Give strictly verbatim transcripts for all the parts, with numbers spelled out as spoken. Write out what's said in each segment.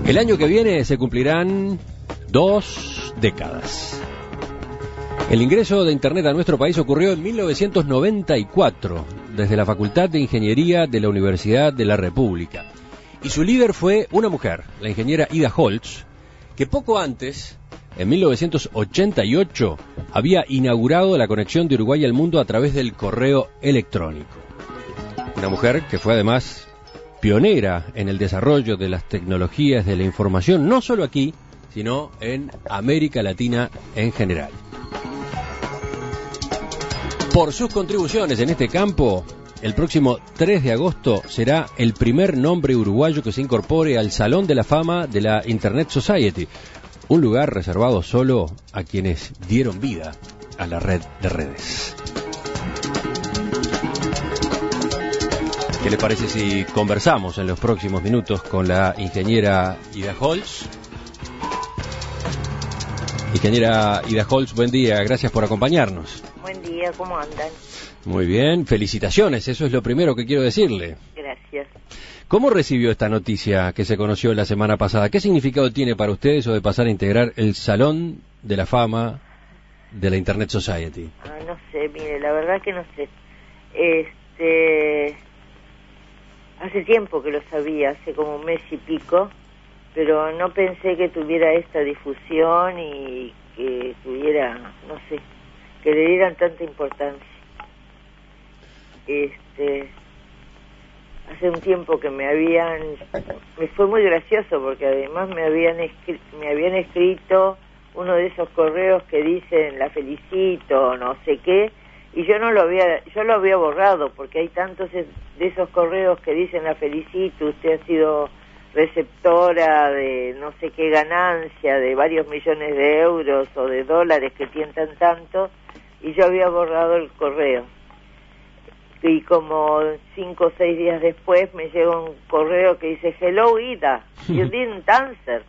El año que viene se cumplirán dos décadas. El ingreso de Internet a nuestro país ocurrió en mil novecientos noventa y cuatro, desde la Facultad de Ingeniería de la Universidad de la República. Y su líder fue una mujer, la ingeniera Ida Holtz, que poco antes, en mil novecientos ochenta y ocho, había inaugurado la conexión de Uruguay al mundo a través del correo electrónico. Una mujer que fue además pionera en el desarrollo de las tecnologías de la información, no solo aquí, sino en América Latina en general. Por sus contribuciones en este campo, el próximo tres de agosto será el primer nombre uruguayo que se incorpore al Salón de la Fama de la Internet Society, un lugar reservado solo a quienes dieron vida a la red de redes. ¿Qué le parece si conversamos en los próximos minutos con la ingeniera Ida Holtz? Ingeniera Ida Holtz, buen día, gracias por acompañarnos. Buen día, ¿cómo andan? Muy bien, felicitaciones, eso es lo primero que quiero decirle. Gracias. ¿Cómo recibió esta noticia que se conoció la semana pasada? ¿Qué significado tiene para usted eso de pasar a integrar el Salón de la Fama de la Internet Society? Ah, no sé, mire, la verdad que no sé. Este, hace tiempo que lo sabía, hace como un mes y pico, pero no pensé que tuviera esta difusión y que tuviera, no sé, que le dieran tanta importancia. Este, hace un tiempo que me habían, me fue muy gracioso porque además me habían escri- me habían escrito uno de esos correos que dicen la felicito, no sé qué, y yo no lo había, yo lo había borrado porque hay tantos de esos correos que dicen la felicito, usted ha sido receptora de no sé qué ganancia, de varios millones de euros o de dólares que tientan tanto, y yo había borrado el correo. Y como cinco o seis días después me llega un correo que dice hello Ida, you didn't answer.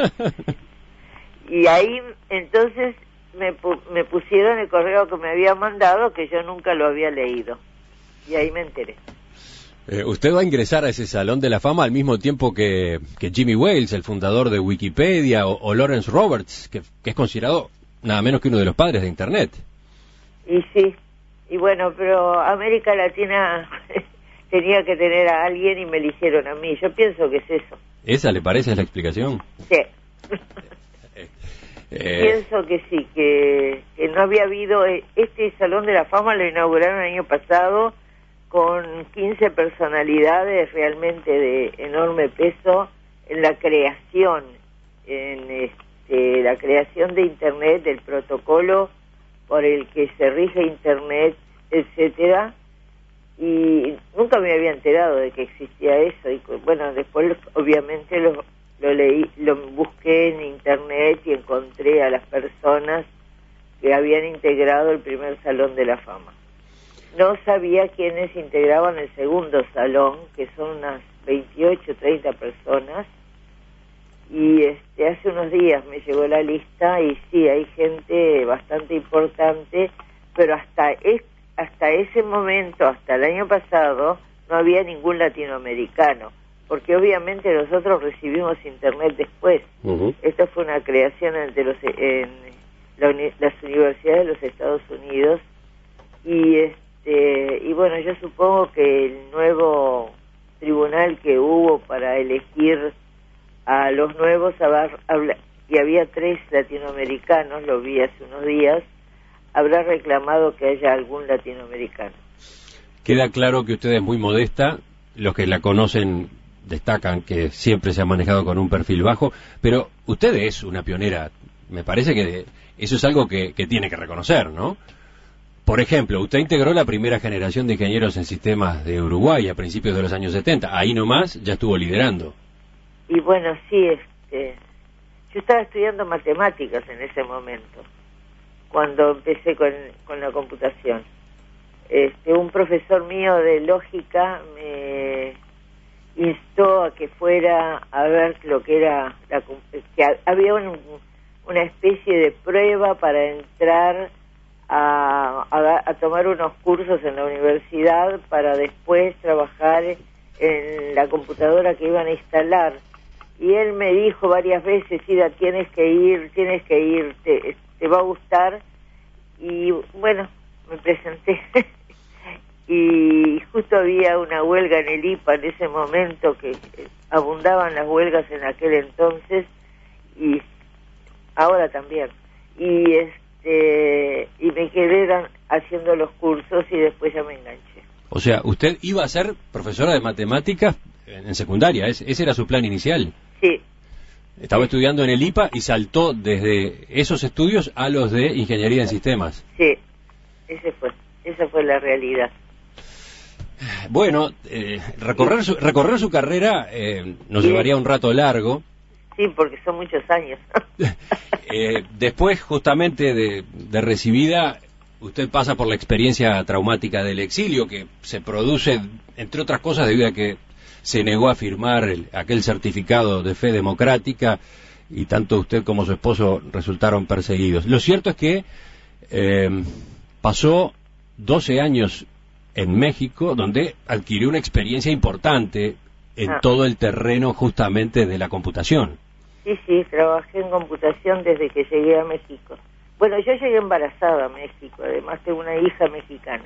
Y ahí entonces me, pu- me pusieron el correo que me había mandado, que yo nunca lo había leído, y ahí me enteré. Eh, usted va a ingresar a ese Salón de la Fama al mismo tiempo que, que Jimmy Wales, el fundador de Wikipedia, o, o Lawrence Roberts, que, que es considerado nada menos que uno de los padres de Internet. Y sí, y bueno, pero América Latina tenía que tener a alguien y me eligieron a mí. Yo pienso que es eso. ¿Esa le parece la explicación? Sí. Eh... Pienso que sí, que, que no había habido... Este Salón de la Fama lo inauguraron el año pasado con quince personalidades realmente de enorme peso en la creación, en este, la creación de Internet, del protocolo por el que se rige Internet, etcétera, y nunca me había enterado de que existía eso, y bueno, después obviamente lo, lo leí, lo busqué en Internet y encontré a las personas que habían integrado el primer Salón de la Fama. No sabía quiénes integraban el segundo salón, que son unas veintiocho, treinta personas, y este hace unos días me llegó la lista y sí, hay gente bastante importante, pero hasta es, hasta ese momento, hasta el año pasado, no había ningún latinoamericano, porque obviamente nosotros recibimos Internet después. Uh-huh. Esto fue una creación entre los, en la uni, las universidades de los Estados Unidos, y este y bueno, yo supongo que el nuevo tribunal que hubo para elegir a los nuevos, y había tres latinoamericanos, lo vi hace unos días, habrá reclamado que haya algún latinoamericano. Queda claro que usted es muy modesta, los que la conocen destacan que siempre se ha manejado con un perfil bajo, pero usted es una pionera, me parece que eso es algo que, que tiene que reconocer, ¿no? Por ejemplo, usted integró la primera generación de ingenieros en sistemas de Uruguay a principios de los años setenta, ahí nomás ya estuvo liderando. Y bueno, sí, este, yo estaba estudiando matemáticas en ese momento, cuando empecé con, con la computación. Este, un profesor mío de lógica me instó a que fuera a ver lo que era, la, que había un, una especie de prueba para entrar a, a, a tomar unos cursos en la universidad para después trabajar en la computadora que iban a instalar y él me dijo varias veces, Ida, tienes que ir, tienes que ir, te, te va a gustar. Y bueno, me presenté. Y justo había una huelga en el I P A en ese momento, que abundaban las huelgas en aquel entonces, y ahora también. Y este y me quedé dan, haciendo los cursos y después ya me enganché. O sea, usted iba a ser profesora de matemáticas en, en secundaria, ¿es, ¿ese era su plan inicial? Sí. Estaba sí. estudiando en el I P A y saltó desde esos estudios a los de Ingeniería en Sistemas. Sí, ese fue, esa fue la realidad. Bueno, eh, recorrer, su, recorrer su carrera eh, nos llevaría un rato largo. Sí, porque son muchos años. eh, después, justamente de, de recibida, usted pasa por la experiencia traumática del exilio, que se produce, entre otras cosas, debido a que se negó a firmar el, aquel certificado de fe democrática, y tanto usted como su esposo resultaron perseguidos. Lo cierto es que eh, pasó doce años en México, donde adquirió una experiencia importante en ah. todo el terreno justamente de la computación. Sí, sí, trabajé en computación desde que llegué a México. Bueno, yo llegué embarazada a México, además tengo una hija mexicana.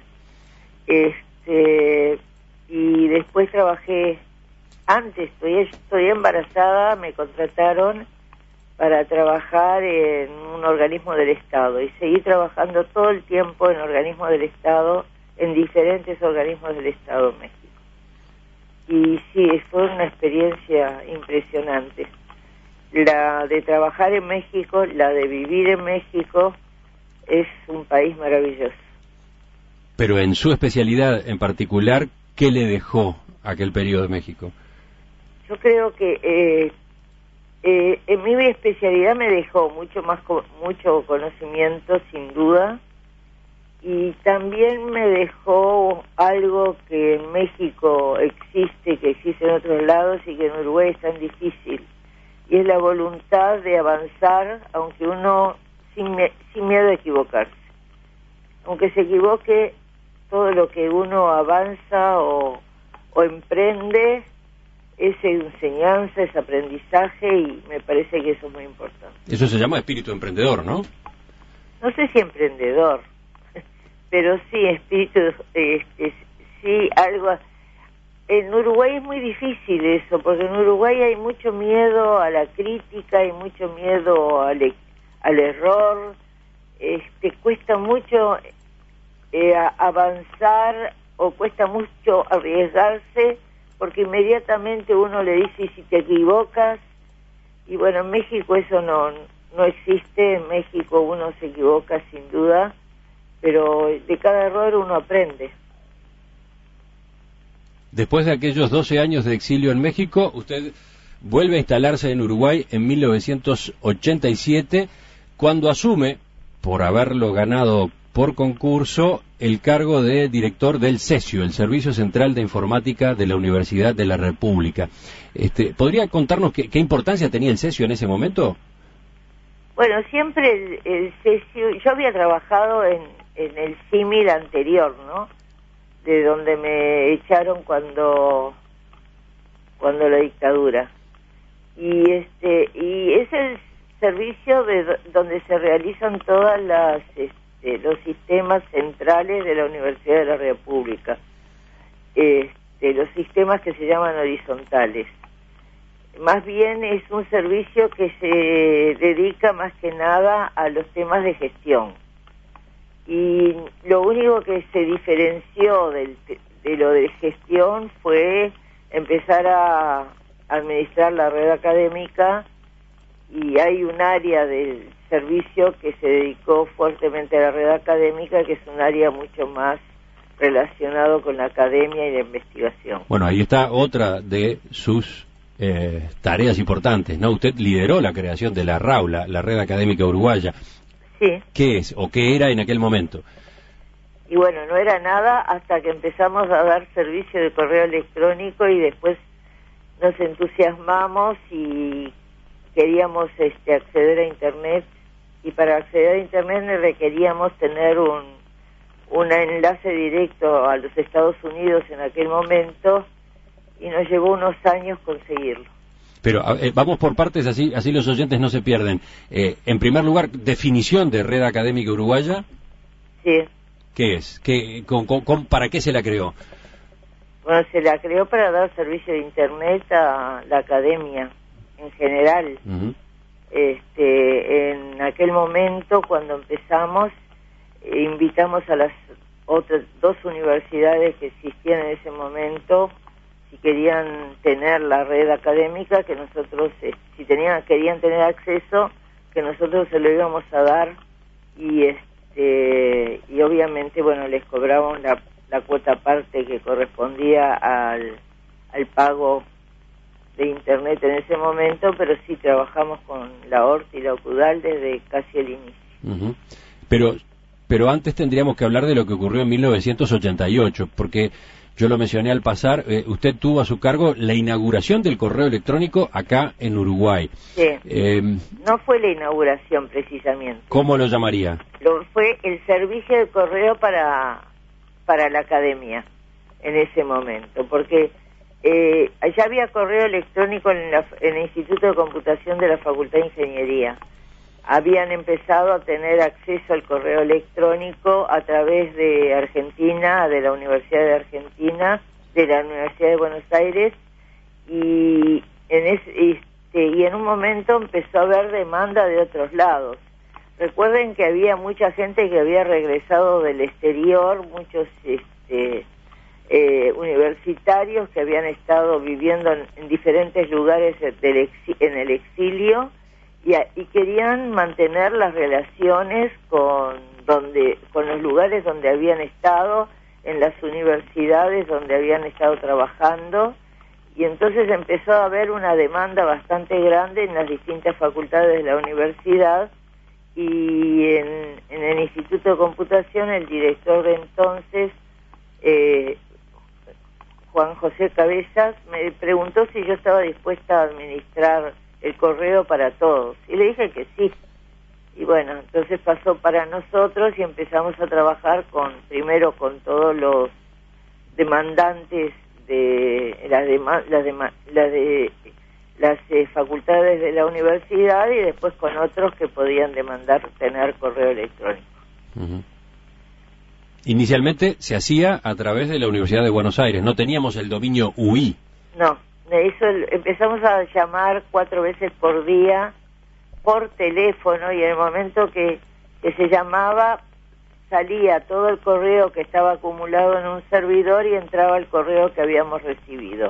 Este, y después trabajé, antes, estoy, estoy embarazada, me contrataron para trabajar en un organismo del Estado, y seguí trabajando todo el tiempo en organismos del Estado, en diferentes organismos del Estado de México. Y sí, fue una experiencia impresionante. La de trabajar en México, la de vivir en México, es un país maravilloso. Pero en su especialidad en particular, ¿qué le dejó aquel periodo de México? Yo creo que eh, eh, en mi especialidad me dejó mucho más mucho conocimiento, sin duda, y también me dejó algo que en México existe, que existe en otros lados y que en Uruguay es tan difícil, y es la voluntad de avanzar, aunque uno sin, sin miedo a equivocarse. Aunque se equivoque, todo lo que uno avanza o, o emprende es enseñanza, es aprendizaje, y me parece que eso es muy importante. Eso se llama espíritu emprendedor, ¿no? No sé si emprendedor, pero sí espíritu, este, sí algo. En Uruguay es muy difícil eso, porque en Uruguay hay mucho miedo a la crítica, hay mucho miedo al, al error, este, cuesta mucho eh, avanzar, o cuesta mucho arriesgarse, porque inmediatamente uno le dice, y si te equivocas, y bueno, en México eso no, no existe. En México uno se equivoca sin duda, pero de cada error uno aprende. Después de aquellos doce años de exilio en México, usted vuelve a instalarse en Uruguay en mil novecientos ochenta y siete, cuando asume, por haberlo ganado por concurso, el cargo de director del CESIO, el Servicio Central de Informática de la Universidad de la República. Este, ¿podría contarnos qué, qué importancia tenía el CESIO en ese momento? Bueno, siempre el, el CESIO, yo había trabajado en, en el símil anterior, ¿no?, de donde me echaron cuando cuando la dictadura, y este y es el servicio de donde se realizan todas las este, los sistemas centrales de la Universidad de la República, este, los sistemas que se llaman horizontales. Más bien es un servicio que se dedica más que nada a los temas de gestión. Y lo único que se diferenció del, de lo de gestión fue empezar a administrar la red académica, y hay un área del servicio que se dedicó fuertemente a la red académica, que es un área mucho más relacionado con la academia y la investigación. Bueno, ahí está otra de sus eh, tareas importantes, ¿no? Usted lideró la creación de la RAULA, la Red Académica Uruguaya. Sí. ¿Qué es o qué era en aquel momento? Y bueno, no era nada hasta que empezamos a dar servicio de correo electrónico, y después nos entusiasmamos y queríamos este, acceder a Internet, y para acceder a Internet requeríamos tener un, un enlace directo a los Estados Unidos en aquel momento, y nos llevó unos años conseguirlo. Pero eh, vamos por partes, así así los oyentes no se pierden. Eh, en primer lugar, definición de Red Académica Uruguaya. Sí. ¿Qué es? ¿Qué, con, con, con, ¿Para qué se la creó? Bueno, se la creó para dar servicio de Internet a la academia en general. Uh-huh. Este, en aquel momento, cuando empezamos, eh, invitamos a las otras dos universidades que existían en ese momento, si querían tener la red académica, que nosotros, eh, si tenían, querían tener acceso, que nosotros se lo íbamos a dar, y este, y obviamente, bueno, les cobramos la, la cuota aparte que correspondía al, al pago de Internet en ese momento, pero sí trabajamos con la O R T y la OCUDAL desde casi el inicio. Uh-huh. Pero, pero antes tendríamos que hablar de lo que ocurrió en mil novecientos ochenta y ocho, porque yo lo mencioné al pasar, eh, usted tuvo a su cargo la inauguración del correo electrónico acá en Uruguay. Sí, eh, no fue la inauguración precisamente. ¿Cómo lo llamaría? Lo, fue el servicio de correo para, para la academia en ese momento, porque eh, ya había correo electrónico en, la, en el Instituto de Computación de la Facultad de Ingeniería. Habían empezado a tener acceso al correo electrónico a través de Argentina, de la Universidad de Argentina, de la Universidad de Buenos Aires, y en, ese, este, y en un momento empezó a haber demanda de otros lados. Recuerden que había mucha gente que había regresado del exterior, muchos este, eh, universitarios que habían estado viviendo en, en diferentes lugares del exi- en el exilio, Y, y querían mantener las relaciones con donde con los lugares donde habían estado, en las universidades donde habían estado trabajando, y entonces empezó a haber una demanda bastante grande en las distintas facultades de la universidad, y en, en el Instituto de Computación el director de entonces, eh, Juan José Cabezas, me preguntó si yo estaba dispuesta a administrar el correo para todos, y le dije que sí. Y bueno, entonces pasó para nosotros y empezamos a trabajar con primero con todos los demandantes de las de las de, las, de, las eh, facultades de la universidad, y después con otros que podían demandar tener correo electrónico. Uh-huh. Inicialmente se hacía a través de la Universidad de Buenos Aires, no teníamos el dominio U I. No. Eso, empezamos a llamar cuatro veces por día por teléfono, y en el momento que, que se llamaba salía todo el correo que estaba acumulado en un servidor y entraba el correo que habíamos recibido.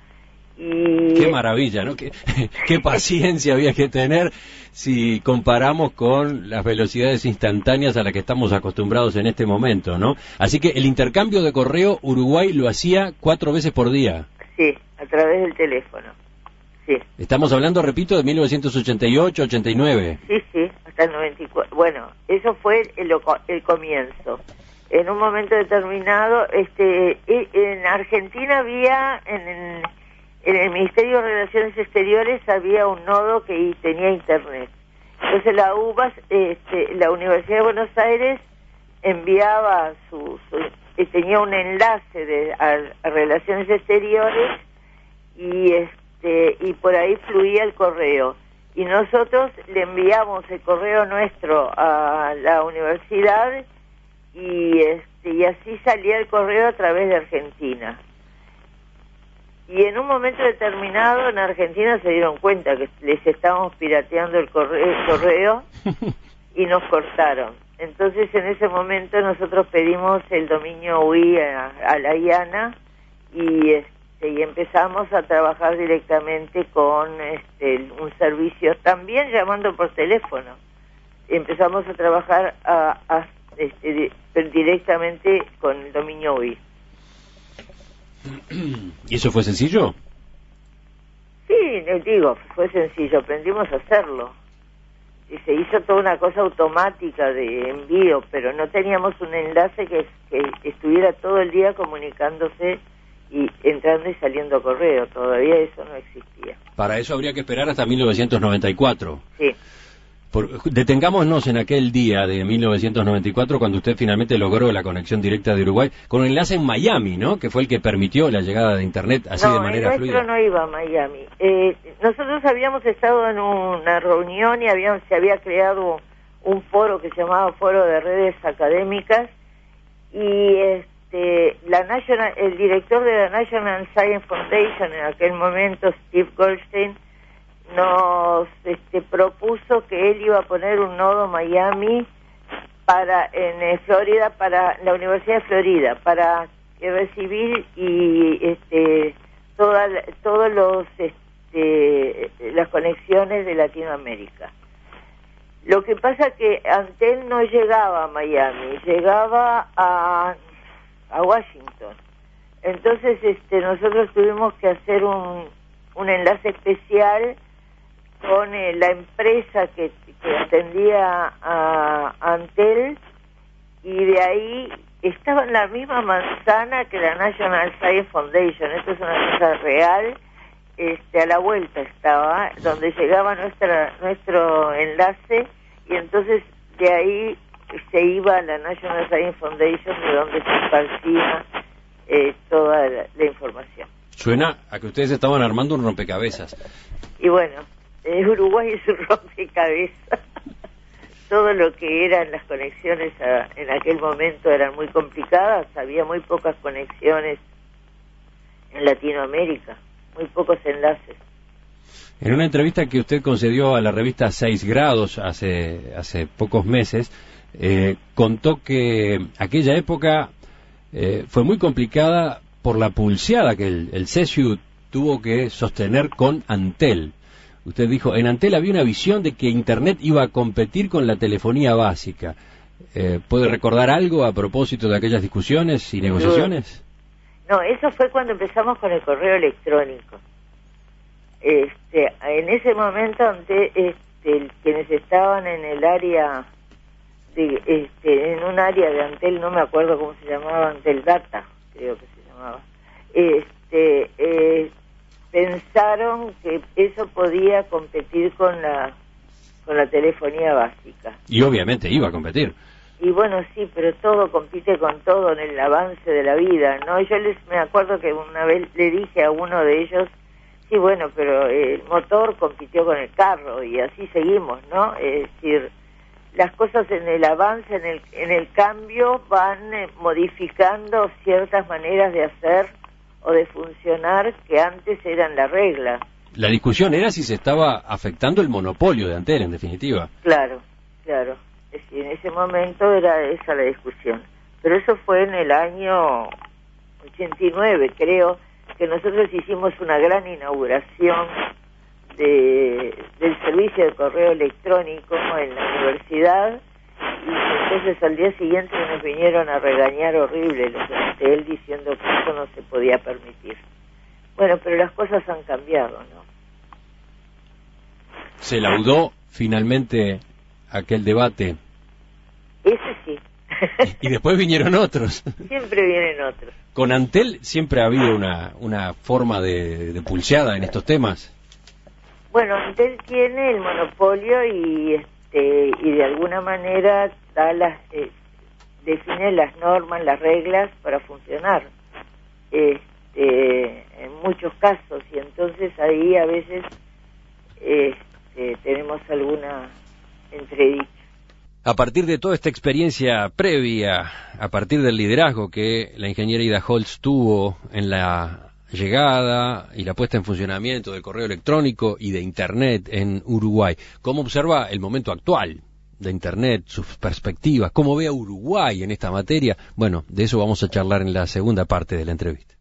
Y qué maravilla, ¿no? Qué, qué paciencia había que tener si comparamos con las velocidades instantáneas a las que estamos acostumbrados en este momento, ¿no? Así que el intercambio de correo Uruguay lo hacía cuatro veces por día. Sí, a través del teléfono, sí. Estamos hablando, repito, de mil novecientos ochenta y ocho, ochenta y nueve. Sí, sí, hasta el noventa y cuatro. Bueno, eso fue el, el comienzo. En un momento determinado, este, en Argentina había, en, en el Ministerio de Relaciones Exteriores, había un nodo que tenía Internet. Entonces la U B A S, este, la Universidad de Buenos Aires, enviaba su... su tenía un enlace de a, a Relaciones Exteriores, y este y por ahí fluía el correo, y nosotros le enviamos el correo nuestro a la universidad, y este y así salía el correo a través de Argentina. Y en un momento determinado en Argentina se dieron cuenta que les estábamos pirateando el correo, el correo y nos cortaron. Entonces en ese momento nosotros pedimos el dominio U I a, a la I A N A, y este y empezamos a trabajar directamente con este un servicio, también llamando por teléfono. Empezamos a trabajar a, a, este, directamente con el dominio U I. ¿Y eso fue sencillo? Sí, les digo, fue sencillo, aprendimos a hacerlo. Y se hizo toda una cosa automática de envío, pero no teníamos un enlace que, que estuviera todo el día comunicándose y entrando y saliendo correo. Todavía eso no existía. Para eso habría que esperar hasta mil novecientos noventa y cuatro. Sí. Por, detengámonos en aquel día de mil novecientos noventa y cuatro cuando usted finalmente logró la conexión directa de Uruguay con un enlace en Miami, ¿no? Que fue el que permitió la llegada de Internet así no, de manera el fluida. No, no iba a Miami. Eh, nosotros habíamos estado en una reunión y habíamos, se había creado un foro que se llamaba Foro de Redes Académicas y este, la National, el director de la National Science Foundation en aquel momento, Steve Goldstein, nos este, propuso que él iba a poner un nodo Miami para en eh, Florida, para la Universidad de Florida, para eh, recibir y este toda todos los este, las conexiones de Latinoamérica. Lo que pasa que Antel no llegaba a Miami, llegaba a a Washington. Entonces este nosotros tuvimos que hacer un un enlace especial con eh, la empresa que, que atendía a, a Antel, y de ahí estaba en la misma manzana que la National Science Foundation. Esto es una cosa real. Este, a la vuelta estaba donde llegaba nuestra nuestro enlace, y entonces de ahí se iba a la National Science Foundation, de donde se esparcía eh, toda la, la información. Suena a que ustedes estaban armando un rompecabezas. Y bueno, Eh, Uruguay es un rompecabezas. Todo lo que eran las conexiones a, en aquel momento eran muy complicadas, había muy pocas conexiones en Latinoamérica, muy pocos enlaces. En una entrevista que usted concedió a la revista Seis Grados hace, hace pocos meses, eh, contó que aquella época eh, fue muy complicada por la pulseada que el, el CESIU tuvo que sostener con Antel. Usted dijo, en Antel había una visión de que Internet iba a competir con la telefonía básica. Eh, ¿Puede recordar algo a propósito de aquellas discusiones y negociaciones? No, eso fue cuando empezamos con el correo electrónico. Este, en ese momento, ante, este, quienes estaban en el área, de, este, en un área de Antel, no me acuerdo cómo se llamaba, Antel Data, creo que se llamaba, este... Eh, pensaron que eso podía competir con la con la telefonía básica. Y obviamente iba a competir. Y bueno, sí, pero todo compite con todo en el avance de la vida, ¿no? Yo les me acuerdo que una vez le dije a uno de ellos, sí, bueno, pero el motor compitió con el carro y así seguimos, ¿no? Es decir, las cosas en el avance, en el, en el cambio, van eh, modificando ciertas maneras de hacer o de funcionar que antes eran la regla. La discusión era si se estaba afectando el monopolio de Antel, en definitiva. Claro, claro. Es decir, en ese momento era esa la discusión. Pero eso fue en el año ochenta y nueve, creo, que nosotros hicimos una gran inauguración de, del servicio de correo electrónico en la universidad, y entonces al día siguiente nos vinieron a regañar horrible los de Antel diciendo que eso no se podía permitir. Bueno, pero las cosas han cambiado, ¿no? ¿Se laudó finalmente aquel debate? Ese sí. Y después vinieron otros. Siempre vienen otros. ¿Con Antel siempre ha habido una, una forma de, de pulseada en estos temas? Bueno, Antel tiene el monopolio y este y de alguna manera da las eh, define las normas, las reglas para funcionar. Este, en muchos casos, y entonces ahí a veces este, tenemos alguna entredicha. A partir de toda esta experiencia previa, a partir del liderazgo que la ingeniera Ida Holtz tuvo en la llegada y la puesta en funcionamiento del correo electrónico y de Internet en Uruguay, ¿cómo observa el momento actual de Internet, sus perspectivas? ¿Cómo ve a Uruguay en esta materia? Bueno, de eso vamos a charlar en la segunda parte de la entrevista.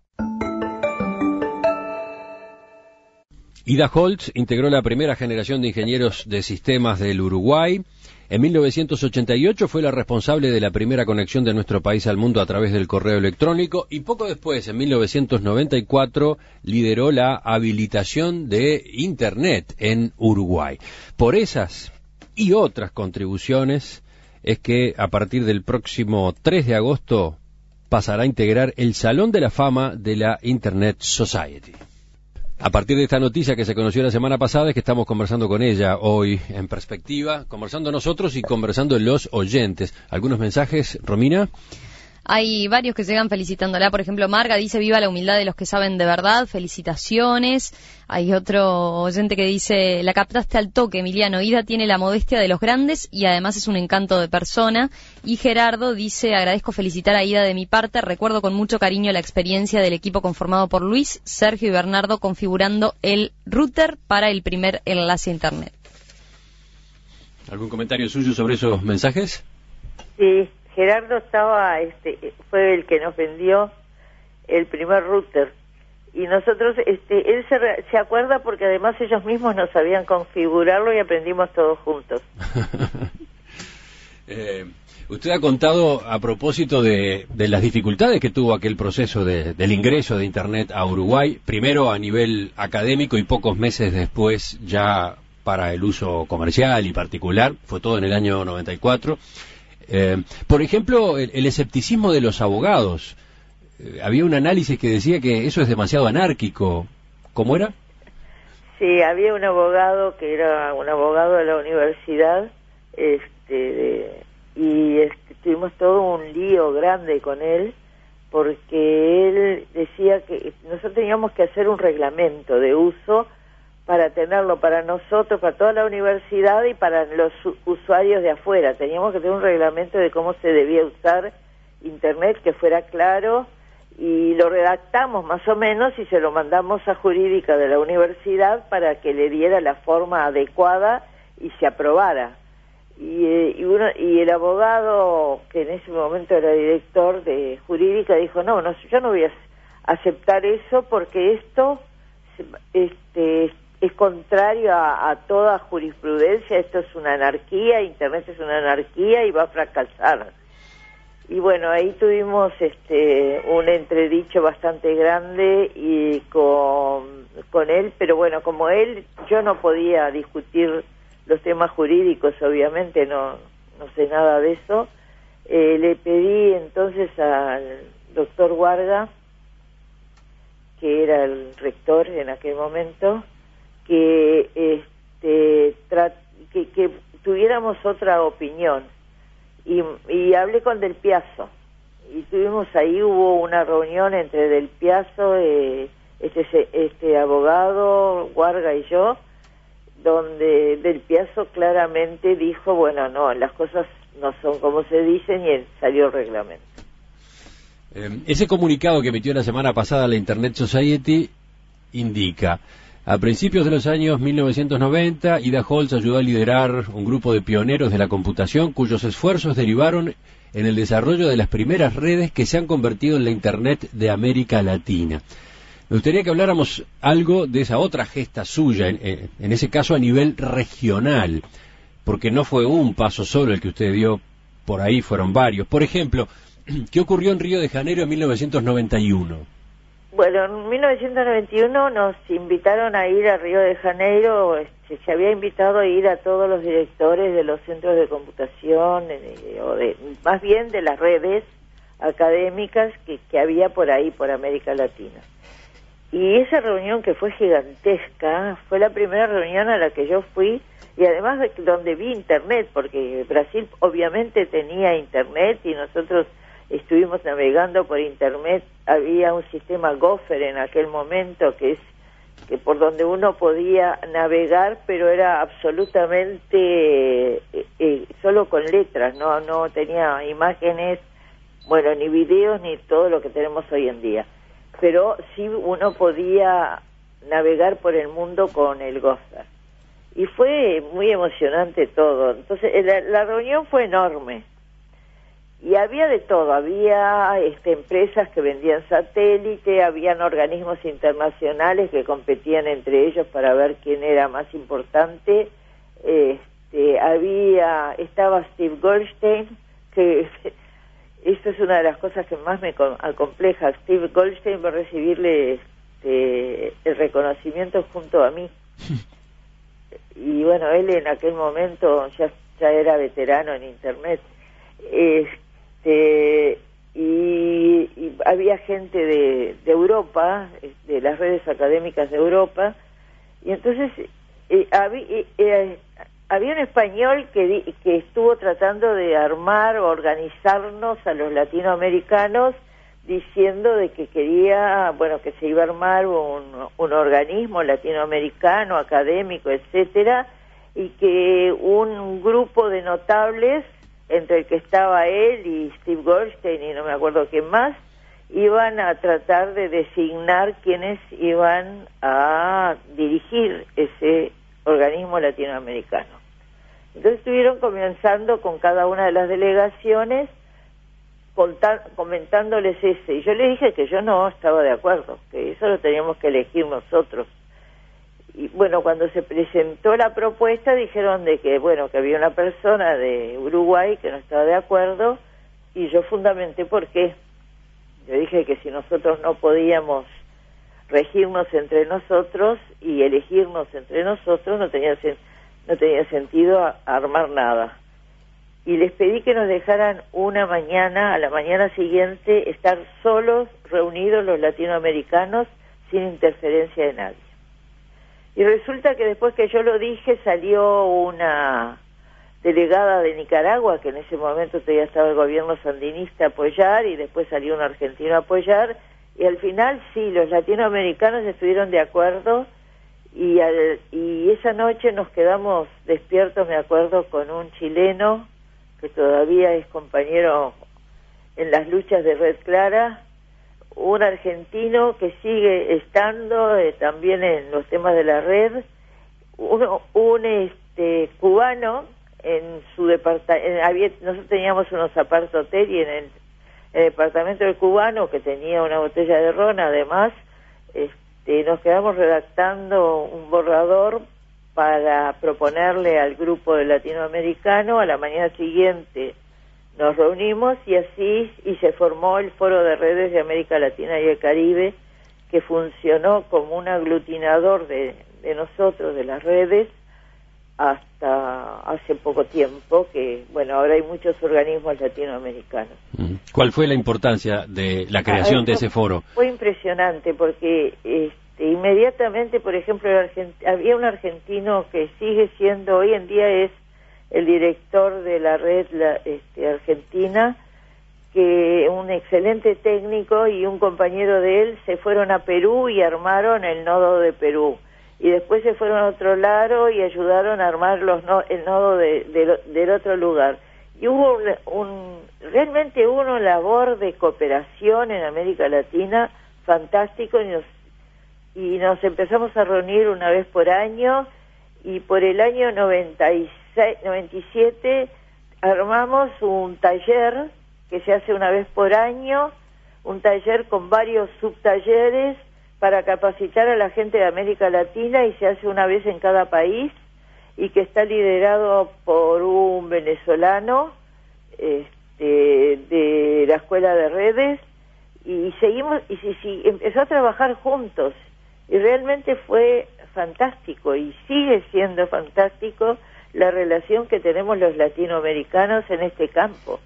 Ida Holtz integró la primera generación de ingenieros de sistemas del Uruguay. En mil novecientos ochenta y ocho fue la responsable de la primera conexión de nuestro país al mundo a través del correo electrónico, y poco después, en mil novecientos noventa y cuatro, lideró la habilitación de Internet en Uruguay. Por esas y otras contribuciones es que a partir del próximo tres de agosto pasará a integrar el Salón de la Fama de la Internet Society. A partir de esta noticia que se conoció la semana pasada es que estamos conversando con ella hoy en Perspectiva, conversando nosotros y conversando los oyentes. ¿Algunos mensajes, Romina? Hay varios que llegan felicitándola. Por ejemplo, Marga dice: viva la humildad de los que saben de verdad, felicitaciones. Hay otro oyente que dice: la captaste al toque, Emiliano. Ida tiene la modestia de los grandes y además es un encanto de persona. Y Gerardo dice: agradezco felicitar a Ida de mi parte. Recuerdo con mucho cariño la experiencia del equipo conformado por Luis, Sergio y Bernardo configurando el router para el primer enlace a Internet. ¿Algún comentario suyo sobre esos mensajes? Sí. Gerardo estaba, este, fue el que nos vendió el primer router y nosotros, este, él se, se acuerda porque además ellos mismos no sabían configurarlo y aprendimos todos juntos. eh, usted ha contado a propósito de, de las dificultades que tuvo aquel proceso de, del ingreso de Internet a Uruguay, primero a nivel académico y pocos meses después ya para el uso comercial y particular, fue todo en el año noventa y cuatro. Eh, por ejemplo, el, el escepticismo de los abogados. Eh, había un análisis que decía que eso es demasiado anárquico. ¿Cómo era? Sí, había un abogado que era un abogado de la universidad, este, de, y este, tuvimos todo un lío grande con él, porque él decía que nosotros teníamos que hacer un reglamento de uso para tenerlo para nosotros, para toda la universidad y para los usuarios de afuera. Teníamos que tener un reglamento de cómo se debía usar Internet, que fuera claro, y lo redactamos más o menos y se lo mandamos a Jurídica de la universidad para que le diera la forma adecuada y se aprobara. Y, eh, y, uno, y el abogado, que en ese momento era director de Jurídica, dijo: no, no, yo no voy a aceptar eso porque esto este es contrario a, a toda jurisprudencia, esto es una anarquía, Internet es una anarquía y va a fracasar. Y bueno, ahí tuvimos este un entredicho bastante grande y con, con él, pero bueno, como él, yo no podía discutir los temas jurídicos, obviamente, no, no sé nada de eso. Eh, le pedí entonces al doctor Guarga, que era el rector en aquel momento, que este tra que, que tuviéramos otra opinión y, y hablé con Del Piazzo y tuvimos ahí, hubo una reunión entre Del Piazzo, eh, este, este abogado, Guarga y yo, donde Del Piazzo claramente dijo: bueno, no, las cosas no son como se dicen, y salió el reglamento. Eh, ese comunicado que emitió la semana pasada la Internet Society indica: a principios de los años mil novecientos noventa, Ida Holz ayudó a liderar un grupo de pioneros de la computación cuyos esfuerzos derivaron en el desarrollo de las primeras redes que se han convertido en la Internet de América Latina. Me gustaría que habláramos algo de esa otra gesta suya, en, en ese caso a nivel regional, porque no fue un paso solo el que usted dio, por ahí fueron varios. Por ejemplo, ¿qué ocurrió en Río de Janeiro en mil novecientos noventa y uno? Bueno, en mil novecientos noventa y uno nos invitaron a ir a Río de Janeiro. Se, se había invitado a ir a todos los directores de los centros de computación, eh, o de, más bien de las redes académicas que, que había por ahí, por América Latina. Y esa reunión, que fue gigantesca, fue la primera reunión a la que yo fui, y además de donde vi Internet, porque Brasil obviamente tenía Internet y nosotros estuvimos navegando por Internet. Había un sistema Gopher en aquel momento, que es que por donde uno podía navegar, pero era absolutamente eh, eh, solo con letras, no no tenía imágenes, bueno, ni videos, ni todo lo que tenemos hoy en día, pero sí uno podía navegar por el mundo con el Gopher, y fue muy emocionante todo. Entonces la, la reunión fue enorme. Y había de todo, había este, empresas que vendían satélite, habían organismos internacionales que competían entre ellos para ver quién era más importante, este, había, estaba Steve Goldstein, que esto es una de las cosas que más me acompleja. Steve Goldstein va a recibirle este, el reconocimiento junto a mí. Y bueno, él en aquel momento ya, ya era veterano en Internet. Este, y, y había gente de, de Europa, de las redes académicas de Europa, y entonces eh, había, eh, había un español que, di, que estuvo tratando de armar o organizarnos a los latinoamericanos, diciendo de que quería, bueno, que se iba a armar un, un organismo latinoamericano, académico, etcétera, y que un grupo de notables, entre el que estaba él y Steve Goldstein y no me acuerdo quién más, iban a tratar de designar quiénes iban a dirigir ese organismo latinoamericano. Entonces estuvieron comenzando con cada una de las delegaciones, contar, comentándoles ese, y yo le dije que yo no estaba de acuerdo, que eso lo teníamos que elegir nosotros. Y bueno, cuando se presentó la propuesta dijeron de que, bueno, que había una persona de Uruguay que no estaba de acuerdo, y yo fundamenté por qué. Yo dije que si nosotros no podíamos regirnos entre nosotros y elegirnos entre nosotros, no tenía, no tenía sentido armar nada. Y les pedí que nos dejaran una mañana, a la mañana siguiente, estar solos, reunidos los latinoamericanos, sin interferencia de nadie. Y resulta que después que yo lo dije, salió una delegada de Nicaragua, que en ese momento todavía estaba el gobierno sandinista, a apoyar, y después salió un argentino a apoyar, y al final sí, los latinoamericanos estuvieron de acuerdo, y, al, y esa noche nos quedamos despiertos, me acuerdo, con un chileno, que todavía es compañero en las luchas de Red Clara, un argentino que sigue estando eh, también en los temas de la red, uno, un este cubano en su departamento, nosotros teníamos unos apartotel y en el, el departamento del cubano, que tenía una botella de ron, además, este, nos quedamos redactando un borrador para proponerle al grupo de latinoamericano. A la mañana siguiente nos reunimos y así y se formó el Foro de Redes de América Latina y el Caribe, que funcionó como un aglutinador de, de nosotros, de las redes, hasta hace poco tiempo, que bueno, ahora hay muchos organismos latinoamericanos. ¿Cuál fue la importancia de la creación ah, de ese foro? Fue impresionante porque este, inmediatamente, por ejemplo, el argent- había un argentino que sigue siendo, hoy en día es el director de la red la, este, argentina, que un excelente técnico y un compañero de él se fueron a Perú y armaron el nodo de Perú, y después se fueron a otro lado y ayudaron a armar los no, el nodo de, de, del otro lugar, y hubo un, un realmente hubo una labor de cooperación en América Latina fantástico, y nos, y nos empezamos a reunir una vez por año, y por el año noventa y seis, noventa y siete armamos un taller que se hace una vez por año, un taller con varios subtalleres para capacitar a la gente de América Latina, y se hace una vez en cada país, y que está liderado por un venezolano este, de la Escuela de Redes, y seguimos, y sí, sí, empezó a trabajar juntos, y realmente fue fantástico, y sigue siendo fantástico la relación que tenemos los latinoamericanos en este campo.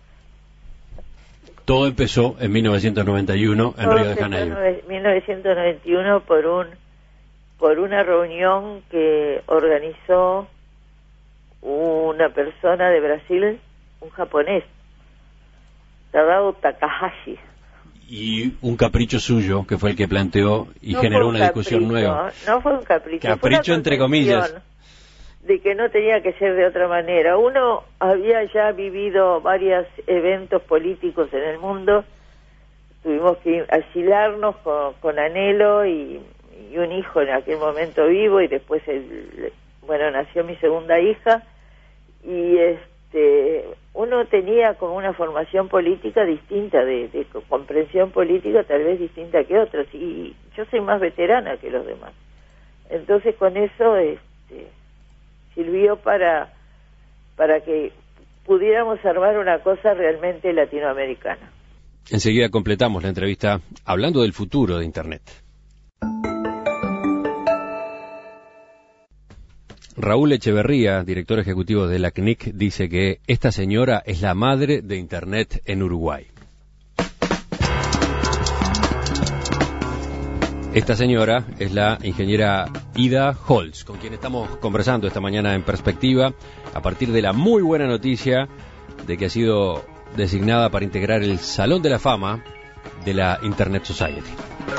Todo empezó en mil novecientos noventa y uno en Todo Río de Janeiro. En mil novecientos noventa y uno por un por una reunión que organizó una persona de Brasil, un japonés, Tadao Takahashi. Y un capricho suyo, que fue el que planteó y no generó una capricho, discusión nueva. No fue un capricho. Capricho fue entre comillas. De que no tenía que ser de otra manera. Uno había ya vivido varios eventos políticos en el mundo. Tuvimos que asilarnos con, con anhelo y, y un hijo en aquel momento vivo, y después, el, bueno, nació mi segunda hija. Y este uno tenía como una formación política distinta, de, de comprensión política tal vez distinta que otros, y yo soy más veterana que los demás. Entonces con eso este, sirvió para, para que pudiéramos armar una cosa realmente latinoamericana. Enseguida completamos la entrevista hablando del futuro de Internet. Raúl Echeverría, director ejecutivo de la C N I C, dice que esta señora es la madre de Internet en Uruguay. Esta señora es la ingeniera Ida Holz, con quien estamos conversando esta mañana en Perspectiva, a partir de la muy buena noticia de que ha sido designada para integrar el Salón de la Fama de la Internet Society.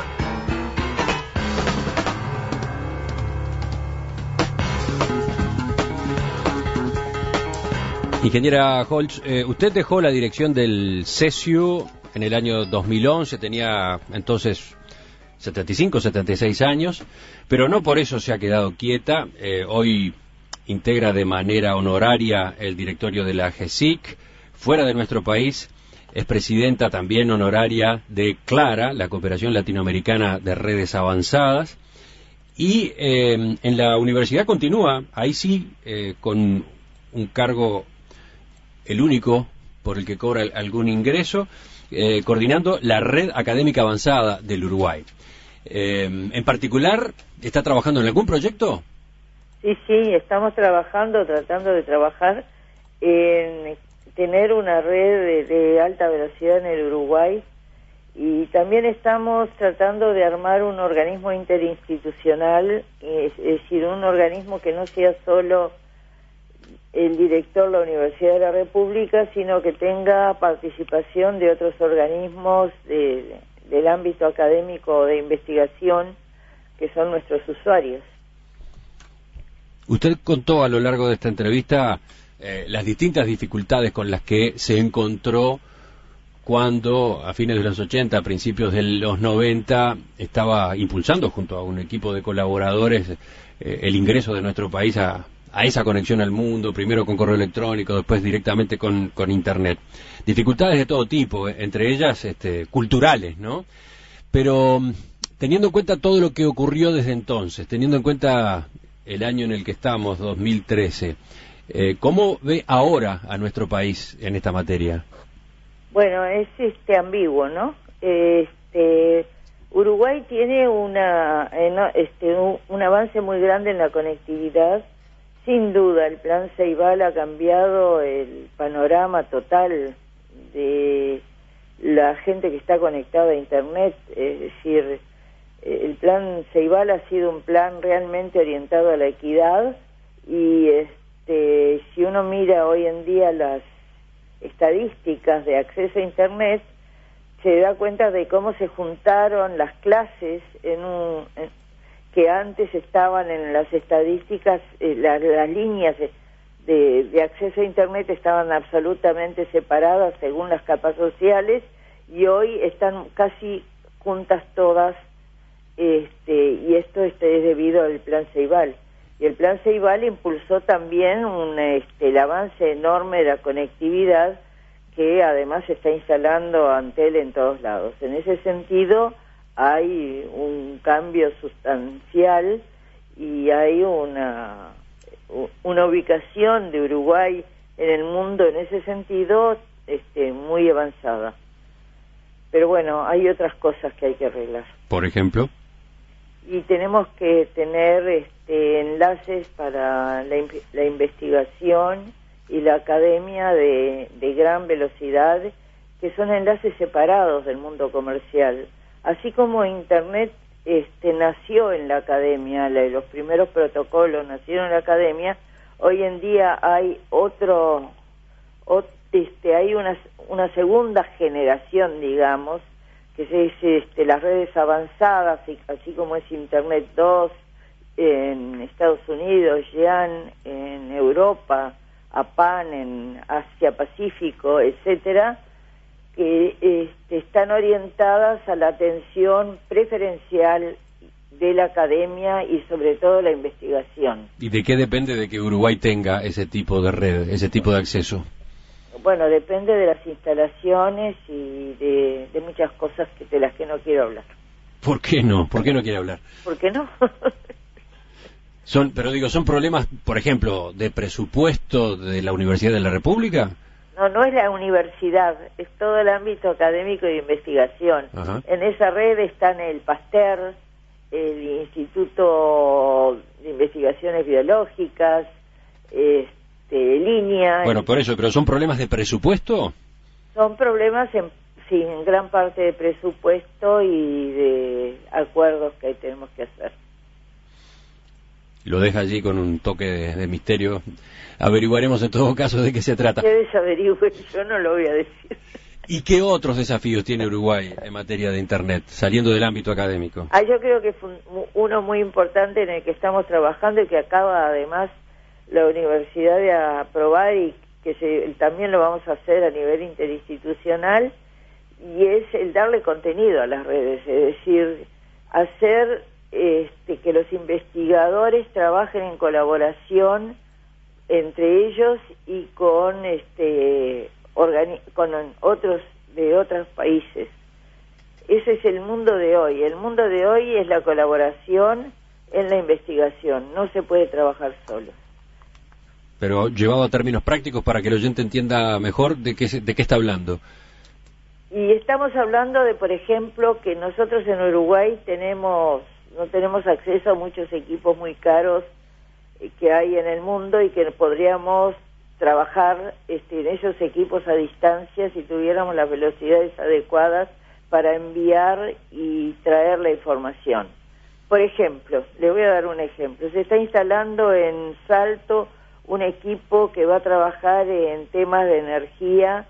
Ingeniera Holz, eh, usted dejó la dirección del CESIU en el año dos mil once, tenía entonces setenta y cinco, setenta y seis años, pero no por eso se ha quedado quieta. Eh, hoy integra de manera honoraria el directorio de la G E S I C. Fuera de nuestro país es presidenta también honoraria de CLARA, la Cooperación Latinoamericana de Redes Avanzadas, y eh, en la universidad continúa, ahí sí, eh, con un cargo, el único por el que cobra algún ingreso, eh, coordinando la Red Académica Avanzada del Uruguay. Eh, en particular, ¿está trabajando en algún proyecto? Sí, sí, estamos trabajando, tratando de trabajar en tener una red de, de alta velocidad en el Uruguay, y también estamos tratando de armar un organismo interinstitucional, es, es decir, un organismo que no sea solo el director de la Universidad de la República, sino que tenga participación de otros organismos de, del ámbito académico de investigación, que son nuestros usuarios. Usted contó a lo largo de esta entrevista eh, las distintas dificultades con las que se encontró cuando, a fines de los ochenta, a principios de los noventa, estaba impulsando junto a un equipo de colaboradores eh, el ingreso de nuestro país a a esa conexión al mundo, primero con correo electrónico, después directamente con, con Internet. Dificultades de todo tipo, entre ellas este, culturales, ¿no? Pero teniendo en cuenta todo lo que ocurrió desde entonces, teniendo en cuenta el año en el que estamos, dos mil trece, eh, ¿cómo ve ahora a nuestro país en esta materia? Bueno, es este ambiguo, ¿no? Este, Uruguay tiene una, este, un, un avance muy grande en la conectividad. Sin duda, el plan Ceibal ha cambiado el panorama total de la gente que está conectada a Internet. Es decir, el plan Ceibal ha sido un plan realmente orientado a la equidad, y este, si uno mira hoy en día las estadísticas de acceso a Internet, se da cuenta de cómo se juntaron las clases en un... En, que antes estaban en las estadísticas, eh, la, las líneas de, de, de acceso a Internet estaban absolutamente separadas según las capas sociales, y hoy están casi juntas todas, este, y esto este, es debido al plan Ceibal. Y el plan Ceibal impulsó también un, este, el avance enorme de la conectividad, que además se está instalando Antel en todos lados. En ese sentido, hay un cambio sustancial y hay una, una ubicación de Uruguay en el mundo en ese sentido este, muy avanzada. Pero bueno, hay otras cosas que hay que arreglar. Por ejemplo. Y tenemos que tener este, enlaces para la, la investigación y la academia de, de gran velocidad, que son enlaces separados del mundo comercial. Así como Internet este, nació en la academia, la, los primeros protocolos nacieron en la academia, hoy en día hay otro, ot, este, hay una, una segunda generación, digamos, que es este, las redes avanzadas, así como es Internet dos en Estados Unidos, YAN en Europa, APAN en Asia Pacífico, etcétera, que este, están orientadas a la atención preferencial de la academia y sobre todo la investigación. ¿Y de qué depende de que Uruguay tenga ese tipo de red, ese tipo de acceso? Bueno, depende de las instalaciones y de, de muchas cosas que de las que no quiero hablar. ¿Por qué no? ¿Por qué no quiere hablar? ¿Por qué no? Son, pero digo, ¿son problemas, por ejemplo, de presupuesto de la Universidad de la República? No, no es la universidad, es todo el ámbito académico y de investigación. Ajá. En esa red están el Pasteur, el Instituto de Investigaciones Biológicas, este, Línea. Bueno, por eso, ¿pero son problemas de presupuesto? Son problemas, en, sí, en gran parte de presupuesto y de acuerdos que tenemos que hacer. Lo deja allí con un toque de, de misterio. Averiguaremos en todo caso de qué se trata. Ustedes averigüen, yo no lo voy a decir. ¿Y qué otros desafíos tiene Uruguay en materia de Internet, saliendo del ámbito académico? Ah, yo creo que es uno muy importante en el que estamos trabajando y que acaba además la universidad de aprobar y que se, también lo vamos a hacer a nivel interinstitucional, y es el darle contenido a las redes, es decir, hacer este, que los investigadores trabajen en colaboración entre ellos y con este organi- con otros de otros países. Ese es el mundo de hoy. El mundo de hoy es la colaboración en la investigación. No se puede trabajar solo. Pero llevado a términos prácticos para que el oyente entienda mejor de qué, de qué está hablando. Y estamos hablando de, por ejemplo, que nosotros en Uruguay tenemos no tenemos acceso a muchos equipos muy caros que hay en el mundo y que podríamos trabajar este, en esos equipos a distancia si tuviéramos las velocidades adecuadas para enviar y traer la información. Por ejemplo, le voy a dar un ejemplo. Se está instalando en Salto un equipo que va a trabajar en temas de energía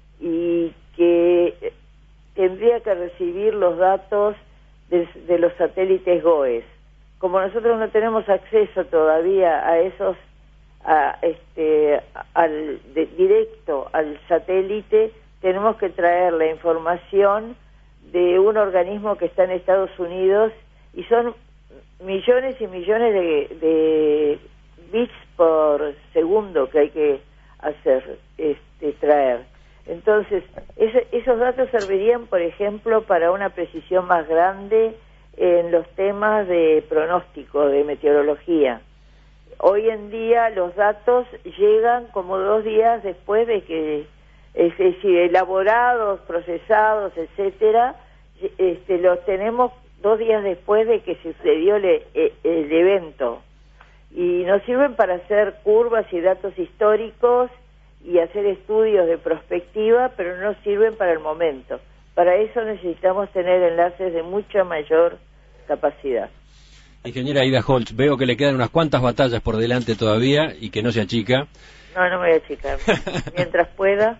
y que tendría que recibir los datos de, de los satélites G O E S. Como nosotros no tenemos acceso todavía a esos, a este, al de, directo al satélite, tenemos que traer la información de un organismo que está en Estados Unidos y son millones y millones de, de bits por segundo que hay que hacer, este, traer. Entonces, ese, esos datos servirían, por ejemplo, para una precisión más grande en los temas de pronóstico, de meteorología. Hoy en día los datos llegan como dos días después de que, es decir, elaborados, procesados, etcétera, este, los tenemos dos días después de que sucedió el, el, el evento. Y nos sirven para hacer curvas y datos históricos y hacer estudios de prospectiva, pero no sirven para el momento. Para eso necesitamos tener enlaces de mucha mayor capacidad. Ingeniera Aida Holtz, veo que le quedan unas cuantas batallas por delante todavía y que no se achica. No, no me voy a achicar. Mientras pueda.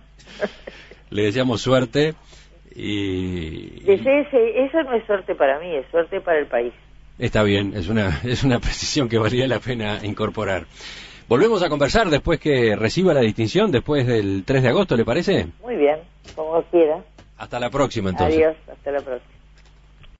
Le deseamos suerte y... Desee, eso no es suerte para mí, es suerte para el país. Está bien, es una, es una precisión que valía la pena incorporar. Volvemos a conversar después que reciba la distinción, después del tres de agosto, ¿le parece? Muy bien, como quiera. Hasta la próxima, entonces. Adiós, hasta la próxima.